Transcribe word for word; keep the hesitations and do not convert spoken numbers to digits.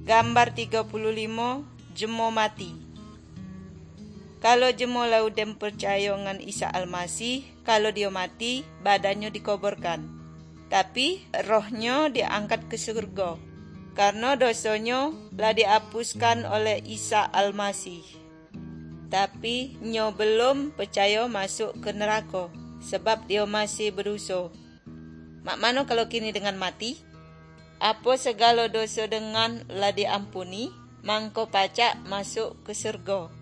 Gambar tiga puluh lima, jemo mati. Kalau jemo laudem percaya dengan Isa Almasih, kalau dia mati, badannya dikuburkan. Tapi rohnya diangkat ke surga, karena dosanya telah dihapuskan oleh Isa Almasih. Tapi nyo belum percaya masuk ke neraka, sebab dia masih berusaha. Mak mano kalau kini dengan mati? Apa segala dosa dengan lah diampuni, mangko pacak masuk ke surga.